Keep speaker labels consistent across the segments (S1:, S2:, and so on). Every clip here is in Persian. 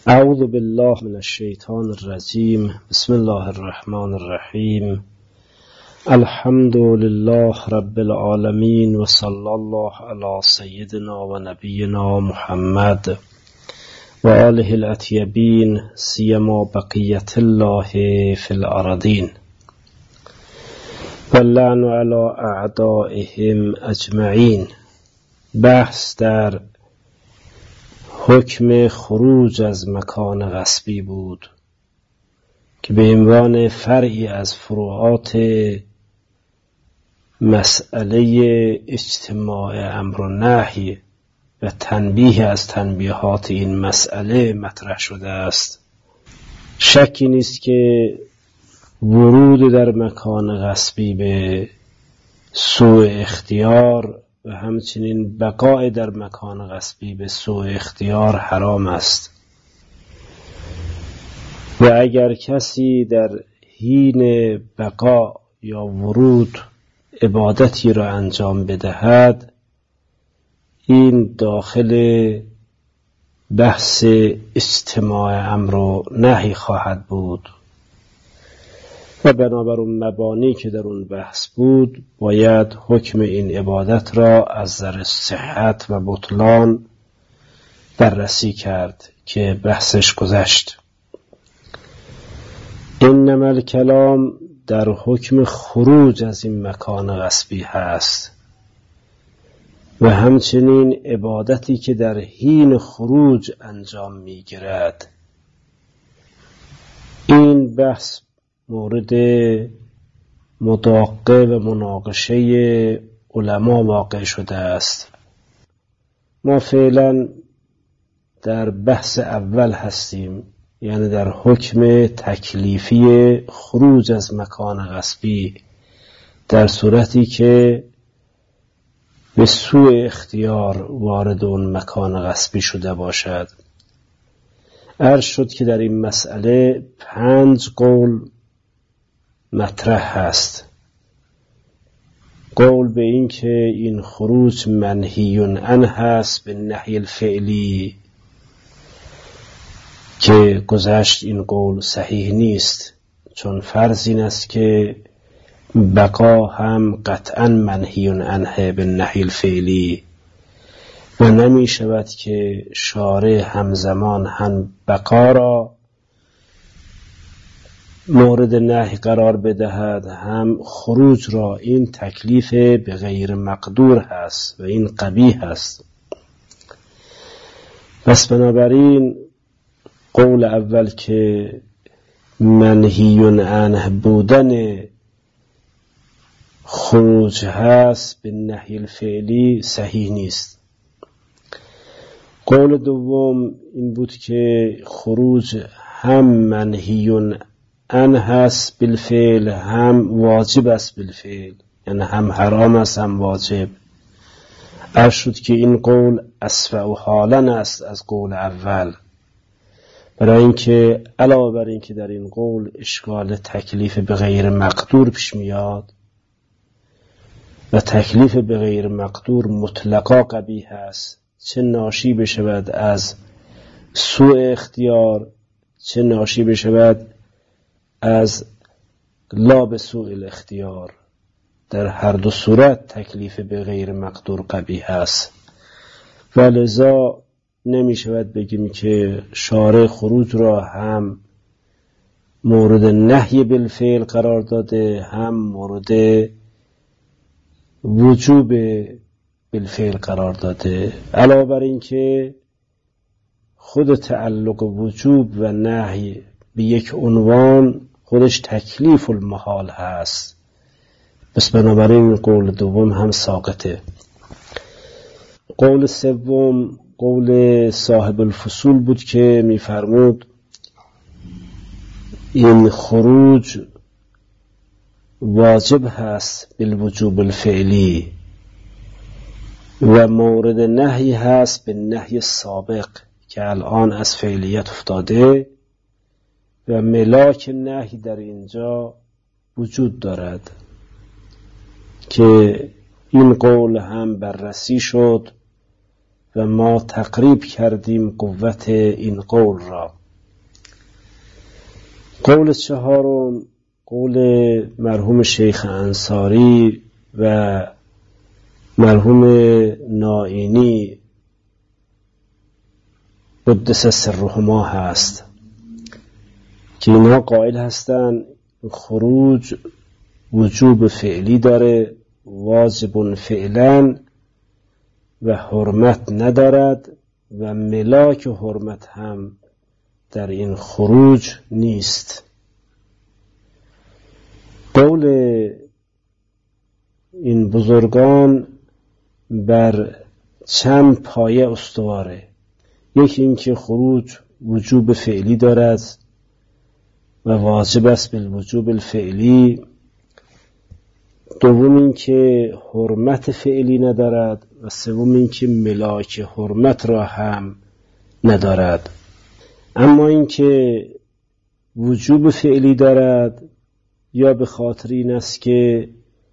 S1: اعوذ بالله من الشیطان الرجیم. بسم الله الرحمن الرحیم. الحمد لله رب العالمین و صلی الله علی سیدنا و نبینا محمد و آله الاطیبین سیما بقیت الله فی الارضین و اللعن علی اعدائهم اجمعین. بحث در حکم خروج از مکان غصبی بود که به عنوان فرعی از فروعات مسئله اجتماع امر و نهی و تنبیه از تنبیهات این مسئله مطرح شده است. شکی نیست که ورود در مکان غصبی به سوء اختیار و همچنین بقای در مکان غصبی به سوء اختیار حرام است و اگر کسی در حین بقا یا ورود عبادتی را انجام بدهد، این داخل بحث اجتماع امر و نهی خواهد بود و بنابر اون مبانی که در اون بحث بود باید حکم این عبادت را از نظر صحت و بطلان بررسی کرد که بحثش گذشت. انما الکلام در حکم خروج از این مکان غصبی هست و همچنین عبادتی که در حین خروج انجام می‌گیرد. این بحث مورد مداقه و مناقشه علما واقع شده است. ما فعلا در بحث اول هستیم، یعنی در حکم تکلیفی خروج از مکان غصبی در صورتی که به سوء اختیار وارد اون مکان غصبی شده باشد. عرض شد که در این مسئله 5 قول مطرح هست. قول به این که این خروج منهی عنه هست به نهی الفعلی که گذشت، این قول صحیح نیست، چون فرض این است که بقا هم قطعا منهی عنه به نهی الفعلی و نمی شود که شارع همزمان هم بقا را مورد نهی قرار بدهد هم خروج را. این تکلیف به غیر مقدور هست و این قبیح هست. پس بنابراین قول اول که منهی عنه بودن خروج هست به نهی الفعلی صحیح نیست. قول دوم این بود که خروج هم منهی عنه هست بالفعل هم واجب است بالفعل، یعنی هم حرام است هم واجب. عرض شد که این قول اصفع حالا است از قول اول، برای اینکه علاوه بر اینکه در این قول اشکال تکلیف به غیر مقدور پیش میاد و تکلیف به غیر مقدور مطلقا قبیح است، چه ناشی بشود از سوء اختیار چه ناشی بشود از لا به سوء الاختیار، در هر دو صورت تکلیف به غیر مقدور قبیح است و لذا نمی شود بگیم که شارع خروج را هم مورد نهی بالفعل قرار داده هم مورد وجوب بالفعل قرار داده. علاوه بر این که خود تعلق وجوب و نهی به یک عنوان خودش تکلیف المحال هست. پس بنابراین قول دوم هم ساقطه. قول سوم قول صاحب الفصول بود که می‌فرمود این خروج واجب هست بالوجوب الفعلی و مورد نهی هست به نهی سابق که الان از فعلیت افتاده و ملاک نهی در اینجا وجود دارد که این قول هم بررسی شد و ما تقریب کردیم قوت این قول را. قول چهارم قول مرحوم شیخ انصاری و مرحوم نائینی قدس سرهما هست که اینها قائل هستند خروج وجوب فعلی داره، واجب فعلا و حرمت ندارد و ملاک حرمت هم در این خروج نیست. قول این بزرگان بر چند پایه استواره. یکی این که خروج وجوب فعلی دارد و واجب است بالوجوب الفعلی. دوم این که حرمت فعلی ندارد و سوم این که ملاک حرمت را هم ندارد. اما این که وجوب فعلی دارد یا به خاطر این است که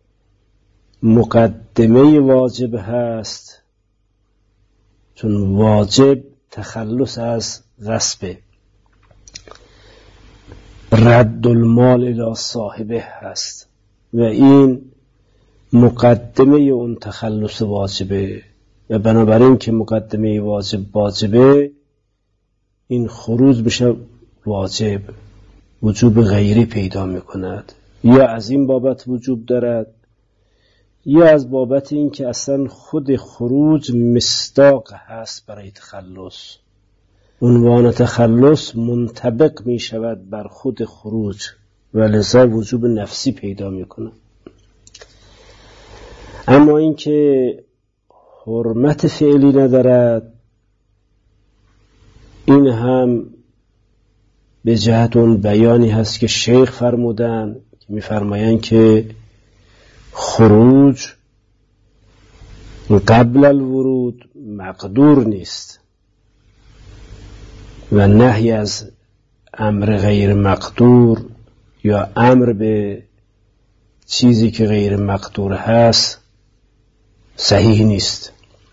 S1: مقدمه واجب هست، چون واجب تخلص از غصب، رد المال الی صاحبه هست و این مقدمه اون تخلص واجبه و بنابراین که مقدمه واجبه این خروج بشه واجب، وجوب غیری پیدا میکند. یا از این بابت وجوب دارد یا از بابت این که اصلا خود خروج مصداق هست برای تخلص. عنوان تخلص منطبق می شود بر خود خروج و لذا وجوب نفسی پیدا می کند. اما این که حرمت فعلی ندارد این هم به جهت اون بیانی هست که شیخ فرمودن که می فرمایند که خروج قبل الورود مقدور نیست و نهی از امر غیر مقدور یا امر به چیزی که غیر مقدور هست صحیح نیست.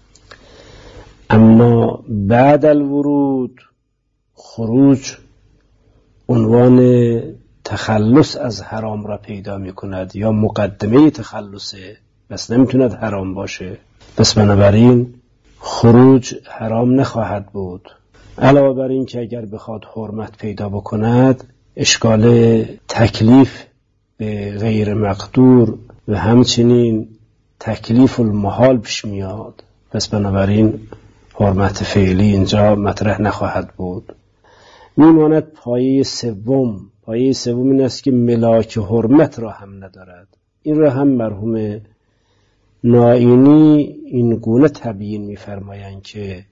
S1: اما بعد الورود خروج عنوان تخلص از حرام را پیدا می کند یا مقدمه تخلصه، بس نمیتوند حرام باشه. پس بنابراین خروج حرام نخواهد بود. علاوه بر این که اگر بخواد حرمت پیدا بکند اشکال تکلیف به غیر مقدور و همچنین تکلیف المحال پیش میاد. پس بنابراین حرمت فعلی اینجا مطرح نخواهد بود. میماند پایه سوم. پایه سوم این است که ملاک حرمت را هم ندارد. این را هم مرحوم نائینی این گونه تبیین می‌فرمایند که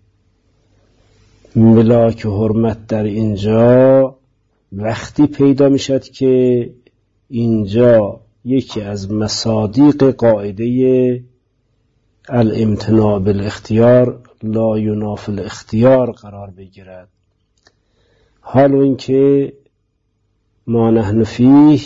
S1: ملاک حرمت در اینجا وقتی پیدا میشد که اینجا یکی از مصادیق قاعده الامتناع بالاختیار لا ینافی الاختیار قرار بگیرد. حال این که ما نحن فیه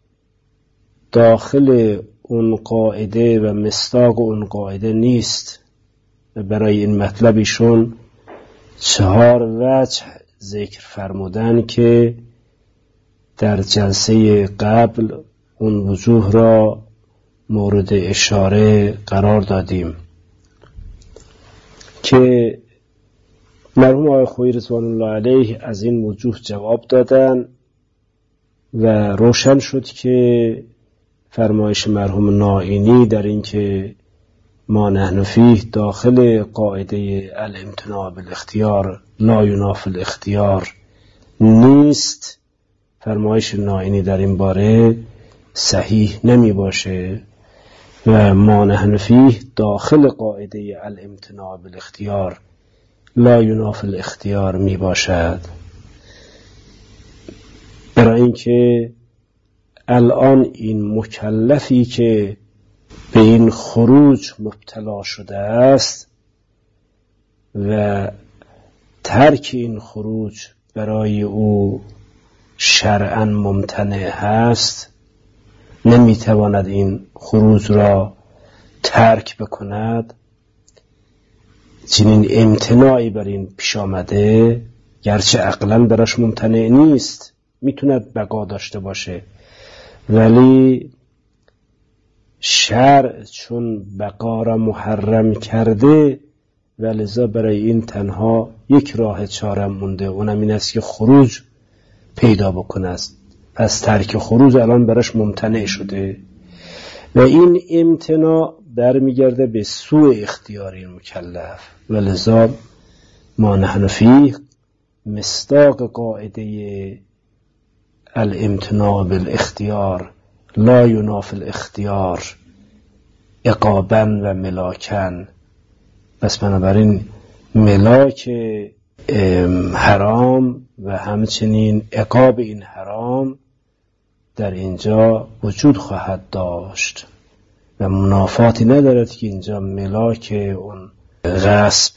S1: داخل اون قاعده و مصداق اون قاعده نیست. برای این مطلب ایشون 4 وجه ذکر فرمودن که در جلسه قبل اون وجوه را مورد اشاره قرار دادیم که مرحوم آقای خویی رضوان الله علیه از این وجوه جواب دادن و روشن شد که فرمایش مرحوم نائینی در این که ما نحن فیه داخل قاعده الامتناع بالاختیار لا ینافی الاختیار نیست. فرمایش نائینی در این باره صحیح نمی باشه و ما نحن فیه داخل قاعده الامتناع بالاختیار لا ینافی الاختیار می باشد. برای اینکه الان این مکلفی که به این خروج مبتلا شده است و ترک این خروج برای او شرعاً ممتنع هست، نمیتواند این خروج را ترک بکند. چنین امتناعی بر این پیش آمده، گرچه عقلاً براش ممتنع نیست، میتوند بقا داشته باشه، ولی شرع چون بقا را محرم کرده و لذا برای این تنها یک راه چاره مونده، اونم این است که خروج پیدا بکنه است. پس ترک خروج الان براش ممتنع شده و این امتناع برمیگرده به سوء اختیاری مکلف و لذا ما نحن فیه مصداق قاعده الامتناع بالاختیار لا ینافی الاختیار عقابا و ملاکن. پس بنابراین ملاک حرام و همچنین عقاب این حرام در اینجا وجود خواهد داشت و منافاتی ندارد که اینجا ملاک اون غصب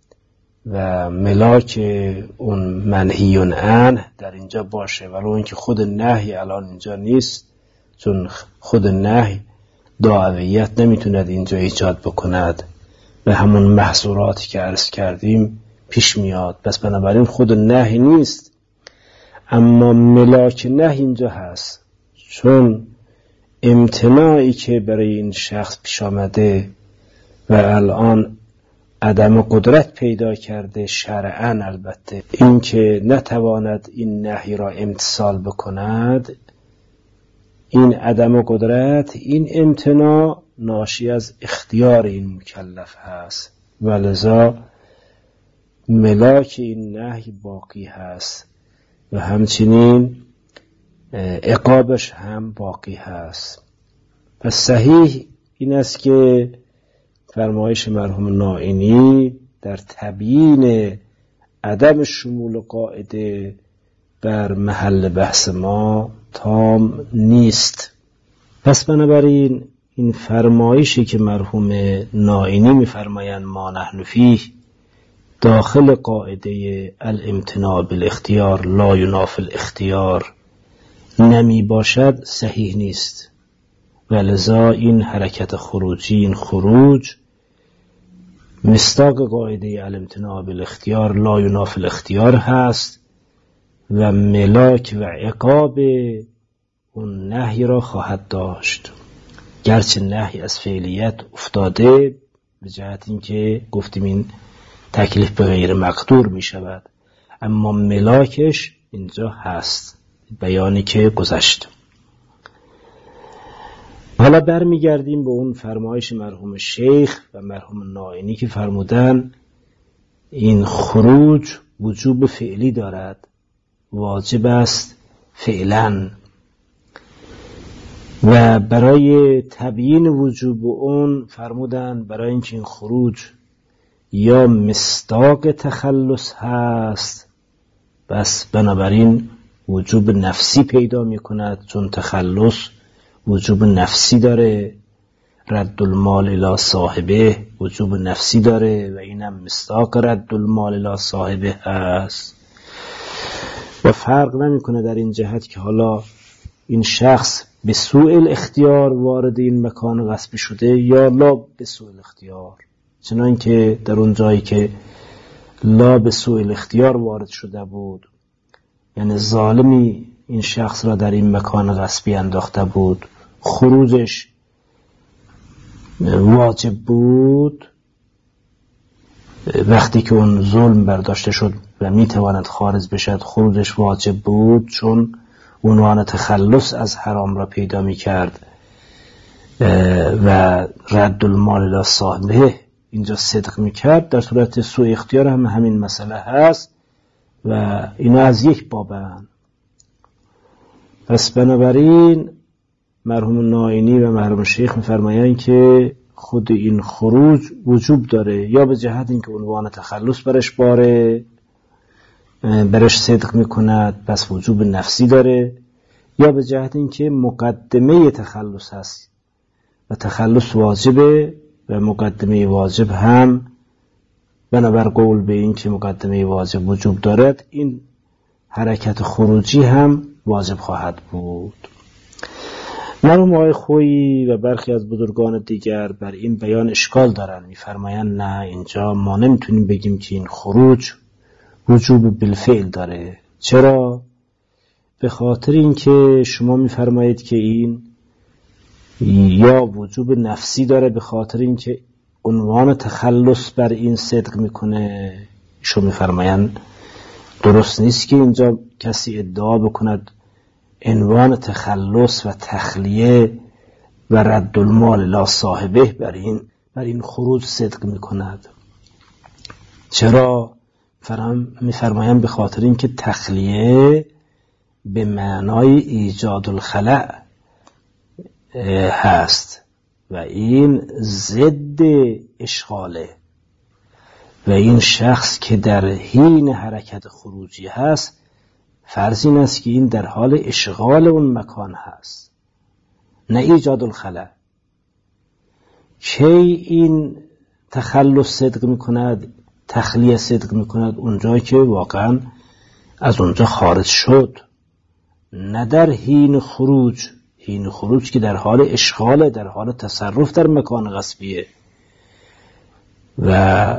S1: و ملاک اون منهی عنه در اینجا باشه، ولو اینکه خود نهی الان اینجا نیست، چون خود نهی دعویت نمیتوند اینجا ایجاد بکند و همون محظوراتی که عرض کردیم پیش میاد. پس بنابراین خود نهی نیست، اما ملاک نهی اینجا هست، چون امتناعی که برای این شخص پیش آمده و الان عدم قدرت پیدا کرده شرعاً، البته این که نتواند این نهی را امتثال بکند، این عدم قدرت، این امتناع ناشی از اختیار این مکلف هست و لذا ملاک این نهی باقی هست و همچنین عقابش هم باقی هست. پس صحیح این است که فرمایش مرحوم نائینی در تبیین عدم شمول قاعده بر محل بحث ما تام نیست. پس بنابراین این فرمایشی که مرحوم نائینی می‌فرمایند ما نحن فیه داخل قاعده الامتناع بالاختیار لا ینافی الاختیار نمی باشد صحیح نیست و لذا این حرکت خروجی، این خروج مصداق قاعده الامتناع بالاختیار لا ینافی الاختیار هست و ملاک و عقاب اون نهی را خواهد داشت، گرچه نهی از فعلیت افتاده به جهت اینکه گفتیم این تکلیف به غیر مقدور می شود، اما ملاکش اینجا هست، بیانی که گذشت. حالا برمیگردیم به اون فرمایش مرحوم شیخ و مرحوم نائینی که فرمودن این خروج وجوب فعلی دارد، واجب است فعلا، و برای تبیین وجوب اون فرمودن برای اینکه این خروج یا مصداق تخلص هست، بس بنابراین وجوب نفسی پیدا می کند، چون تخلص وجوب نفسی داره، رد المال الی صاحبه وجوب نفسی داره و اینم مصداق رد المال الی صاحبه هست و فرق نمی کنه در این جهت که حالا این شخص به سوء الاختیار وارد این مکان غصبی شده یا لا به سوء الاختیار، چنان که در اون جایی که لا به سوء الاختیار وارد شده بود، یعنی ظالمی این شخص را در این مکان غصبی انداخته بود، خروجش واجب بود، وقتی که اون ظلم برداشته شد و میتواند خارج بشد خروجش واجب بود، چون عنوان تخلص از حرام را پیدا میکرد و رد المال الی صاحبه اینجا صدق میکرد. در صورت سوء اختیار هم همین مسئله هست و اینا از یک بابن. پس بنابراین مرحوم نائینی و مرحوم شیخ میفرمایند که خود این خروج وجوب داره، یا به جهت اینکه عنوان تخلص برش باره، برش صدق میکند پس وجوب نفسی داره، یا به جهت اینکه مقدمه تخلص هست و تخلص واجبه و مقدمه واجب هم بنابر قول به این که مقدمه واجب وجوب دارد، این حرکت خروجی هم واجب خواهد بود. مرحوم آقای خویی و برخی از بزرگان دیگر بر این بیان اشکال دارن، میفرمایند نه، اینجا ما نمیتونیم بگیم که این خروج وجوب بالفعل داره. چرا؟ به خاطر اینکه شما میفرمایید که این یا وجوب نفسی داره، به خاطر اینکه عنوان تخلص بر این صدق میکنه. شما میفرمایند درست نیست که اینجا کسی ادعا بکند عنوان تخلص و تخلیه و رد المال لا صاحبه بر این خروج صدق میکند. چرا؟ میفرمایند به خاطر اینکه تخلیه به معنای ایجاد الخلأ هست و این ضد اشغاله و این شخص که در حین حرکت خروجی هست فرض این است که این در حال اشغال اون مکان هست، نه ایجاد الخلأ. کی این تخلص صدق میکند، تخلیه صدق میکند؟ اونجا که واقعا از اونجا خارج شد، نه در حین خروج. حین خروج که در حال اشغال، در حال تصرف در مکان غصبیه و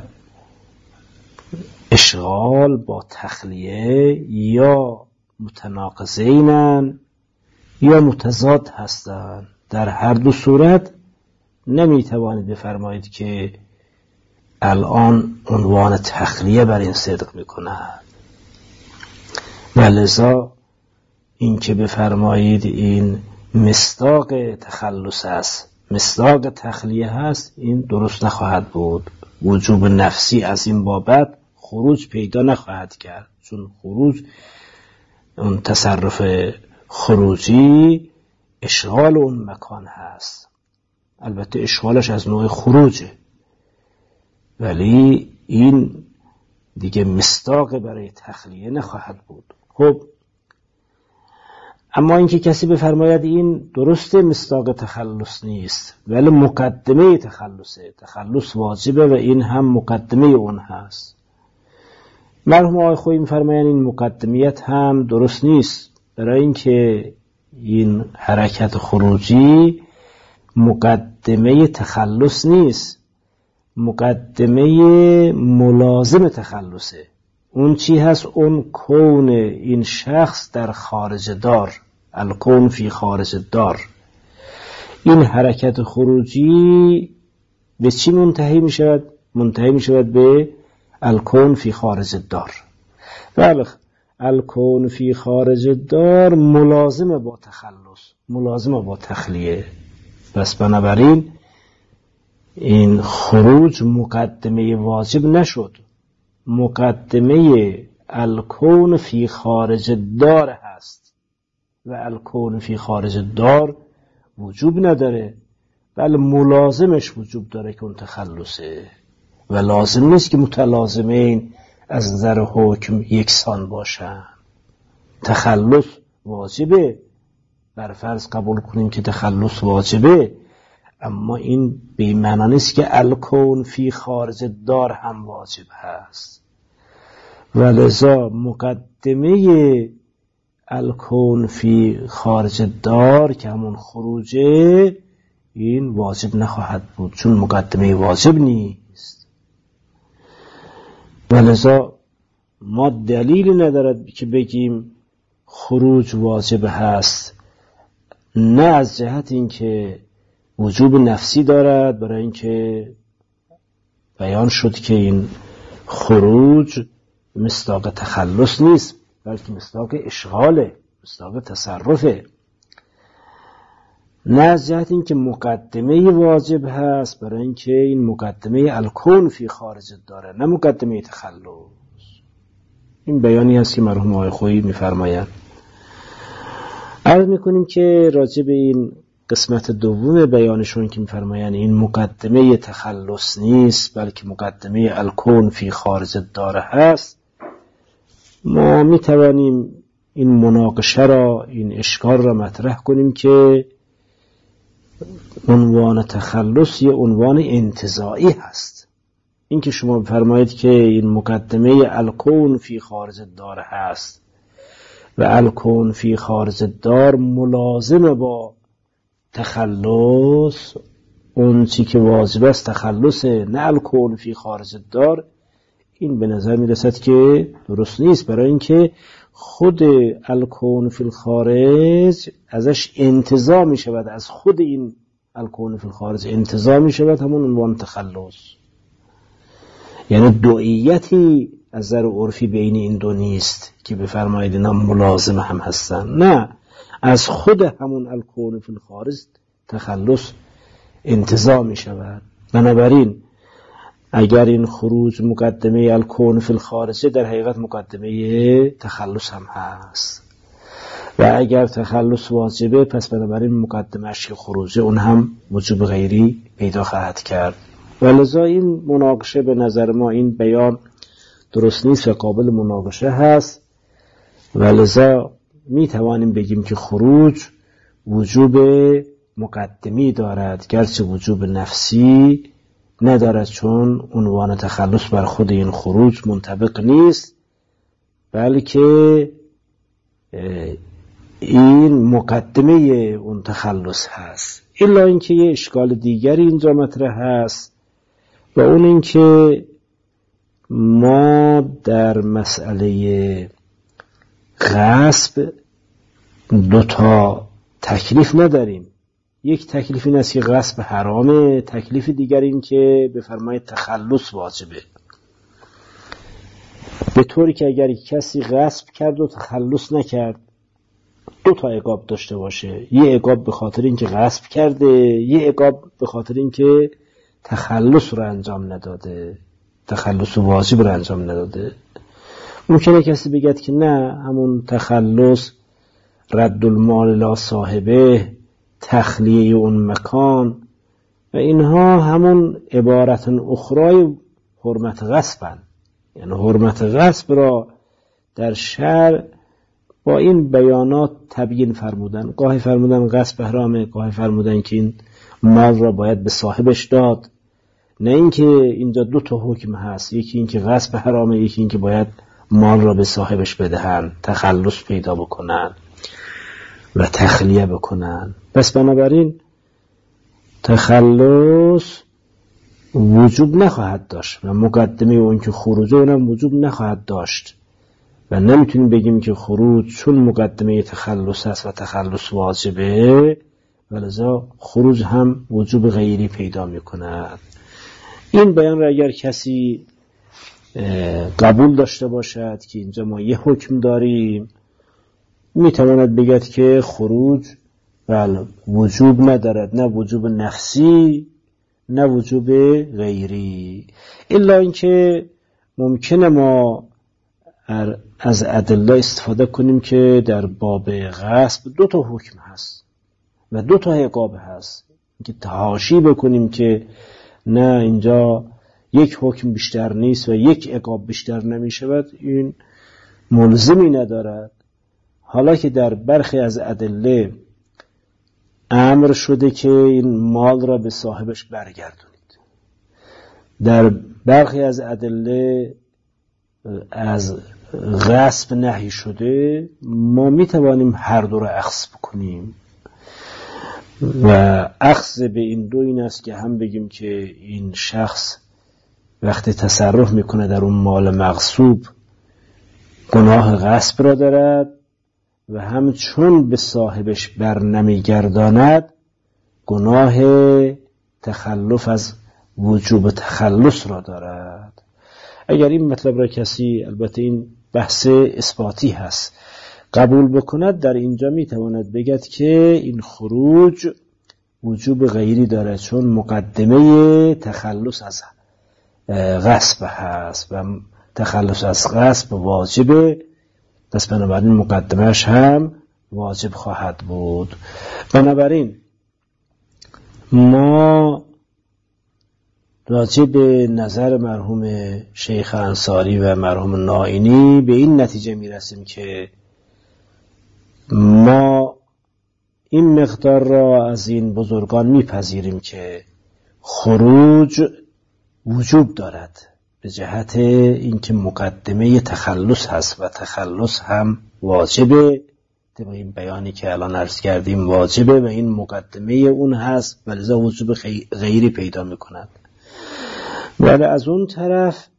S1: اشغال با تخلیه یا متناقضینن یا متضاد هستند. در هر دو صورت نمیتوانید بفرمایید که الان عنوان تخلیه بر این صدق میکند. و لذا این که بفرمایید این مصداق تخلص است، مصداق تخلیه هست، این درست نخواهد بود. وجوب نفسی از این بابت خروج پیدا نخواهد کرد، چون خروج اون تصرف خروجی اشغال اون مکان هست. البته اشغالش از نوع خروجه، ولی این دیگه مصداق برای تخلیه نخواهد بود. خب اما اینکه کسی بفرماید این درسته مصداق تخلص نیست ولی مقدمه تخلصه، تخلص واجبه و این هم مقدمه اون هست. مرحوم آقای خویی میفرمایند این مقدمیت هم درست نیست، برای اینکه این حرکت خروجی مقدمه تخلص نیست، مقدمه ملازم تخلصه. اون چی هست؟ اون کون این شخص در خارج دار، الکون فی خارج دار. این حرکت خروجی به چی منتهی می شود؟ منتهی می شود به الکون فی خارج دار. بله، الکون فی خارج دار ملازم با تخلص، ملازم با تخلیه. پس بنابراین این خروج مقدمه واجب نشد، مقدمه الکون فی خارج دار هست و الکون فی خارج دار وجوب نداره، بل ملازمش وجوب داره که اون تخلصه و لازم نیست که متلازمین از نظر حکم یکسان باشن. تخلص واجبه، بر فرض قبول کنیم که تخلص واجبه، اما این به معنی نیست که الکون فی خارج دار هم واجب هست. ولذا مقدمه الکون فی خارج دار که همون خروجه این واجب نخواهد بود، چون مقدمه واجب نیست. ولذا ما دلیلی ندارد که بگیم خروج واجب هست، نه از جهت اینکه وجوب نفسی دارد، برای اینکه بیان شد که این خروج مصداق تخلص نیست بلکه مصداق اشغاله، مصداق تصرفه. نه از جهت اینکه مقدمه واجب هست، برای اینکه این مقدمه الکون فی خارج داره، نه مقدمه تخلص. این بیانی هست که مرحوم آقای خویی می‌فرمایند. عرض می‌کنیم که راجع به این قسمت دوم بیانشون که می‌فرمایند این مقدمه تخلص نیست بلکه مقدمه الکون فی خارج داره هست، ما می‌توانیم این مناقشه را، این اشکال را مطرح کنیم که عنوان تخلص یه عنوان انتزاعی هست. این که شما بفرمایید که این مقدمه الکون فی خارج دار هست و الکون فی خارج دار ملازم با تخلص اون چی که واجب است تخلصه، نه الکون فی خارج الدار. این به نظر می رسد که درست نیست، برای اینکه خود الکون فی الخارج ازش انتزاع می شود، از خود این الکون فی الخارج انتزاع می شود همون عنوان تخلص. یعنی دوئیتی از نظر عرفی بین این دو نیست که بفرمایید اینا ملازم هم هستن، نه، از خود همون الکون فی الخارج تخلص انتزاع می شود. بنابراین اگر این خروج مقدمه الکون فی الخارج در حقیقت مقدمه تخلص هم هست، و اگر تخلص واجبه پس بنابراین مقدمهش که خروجه اون هم وجوب غیری پیدا خواهد کرد. ولذا این مناقشه به نظر ما این بیان درست نیست و قابل مناقشه هست. ولذا می توانیم بگیم که خروج وجوب مقدمی دارد گرچه وجوب نفسی ندارد، چون عنوان تخلص بر خود این خروج منطبق نیست، بلکه این مقدمه اون تخلص هست. الا اینکه یه اشکال دیگری اینجا مطرح هست و اون اینکه ما در مسئله غصب دوتا تکلیف نداریم. یک تکلیف این است که غصب حرامه، تکلیف دیگر این که بفرمایید تخلص واجبه، به طوری که اگر کسی غصب کرد و تخلص نکرد دو تا عقاب داشته باشه، یه عقاب به خاطر اینکه غصب کرده، یه عقاب به خاطر اینکه تخلص رو انجام نداده، تخلص واجب رو انجام نداده. ممکنه کسی بگد که نه، همون تخلص رد المال لا صاحبه، تخلیه اون مکان و اینها همون عبارت اخرای حرمت غصبن. یعنی حرمت غصب را در شرع با این بیانات تبیین فرمودن. گاهی فرمودن غصب حرامه، گاهی فرمودن که این مال را باید به صاحبش داد. نه اینکه اینجا دو تا حکم هست، یکی این که غصب حرامه، یکی این که باید مال را به صاحبش بدهن، تخلص پیدا بکنن و تخلیه بکنن. پس بنابراین تخلص وجوب نخواهد داشت و مقدمه اون که خروجه اونم وجوب نخواهد داشت و نمیتونیم بگیم که خروج چون مقدمه تخلص است و تخلص واجبه ولذا خروج هم وجوب غیری پیدا میکند. این بیان را اگر کسی قبول داشته باشد که اینجا ما یه حکم داریم، میتواند بگد که خروج بله وجوب ندارد، نه وجوب نفسی نه وجوب غیری. الا اینکه ممکنه ما از ادله استفاده کنیم که در باب غصب دو تا حکم هست و دو تا عقاب هست، که تحاشی بکنیم که نه اینجا یک حکم بیشتر نیست و یک عقاب بیشتر نمی شود، این ملزمی ندارد. حالا که در برخی از ادله امر شده که این مال را به صاحبش برگردونید، در برخی از ادله از غصب نهی شده، ما می توانیم هر دو را اخذ کنیم و اخذ به این دو این است که هم بگیم که این شخص وقتی تصرف میکنه در اون مال مغصوب گناه غصب را دارد و هم چون به صاحبش بر نمیگرداند گناه تخلف از وجوب تخلص را دارد. اگر این مطلب را کسی، البته این بحث اثباتی هست، قبول بکند، در اینجا میتواند بگد که این خروج وجوب غیری دارد چون مقدمه تخلص از غصب هست و تخلص از غصب واجبه، پس بنابراین مقدمهش هم واجب خواهد بود. بنابراین ما راجع به نظر مرحوم شیخ انصاری و مرحوم نائینی به این نتیجه میرسیم که ما این مقدار را از این بزرگان میپذیریم که خروج وجوب دارد به جهت اینکه مقدمه تخلص هست و تخلص هم واجب طبق این بیانی که الان عرض کردیم واجبه و این مقدمه اون هست و لذا وجوب غیری پیدا میکند. ولی از اون طرف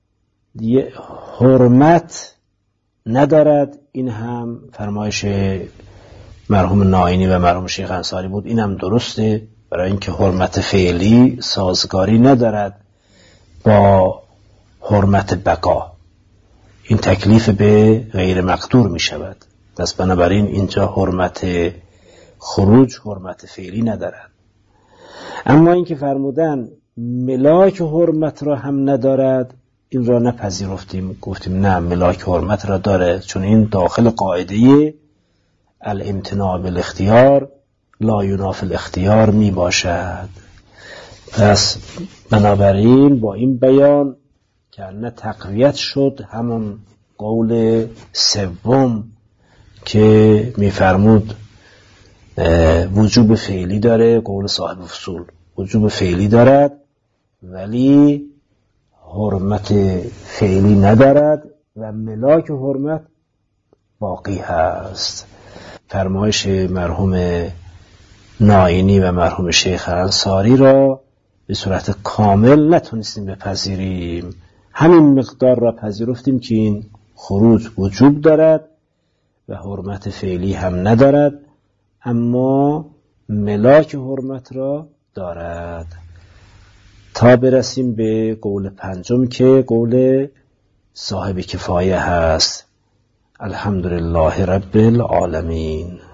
S1: حرمت ندارد. این هم فرمایش مرحوم ناینی و مرحوم شیخ انصاری بود. این هم درسته، برای اینکه حرمت فعلی سازگاری ندارد با حرمت بقا. این تکلیف به غیر مقدور می شود. پس بنابراین اینجا حرمت خروج حرمت فعلی ندارد. اما اینکه فرمودن ملاک حرمت را هم ندارد، این را نپذیرفتیم. گفتیم نه، ملاک حرمت را داره، چون این داخل قاعده الامتناع بالاختیار لا ینافی الاختیار می باشد. پس بنابراین با این بیان که نه تقویت شد همون قول سوم که میفرمود وجوب فعلی داره، قول صاحب فصول وجوب فعلی دارد ولی حرمت فعلی ندارد و ملاک حرمت باقی هست. فرمایش مرحوم ناینی و مرحوم شیخ انصاری را به صورت کامل نتونستیم بپذیریم. همین مقدار را پذیرفتیم که این خروج وجوب دارد و حرمت فعلی هم ندارد، اما ملاک حرمت را دارد، تا برسیم به قول پنجم که قول صاحب کفایه هست. الحمدلله رب العالمین.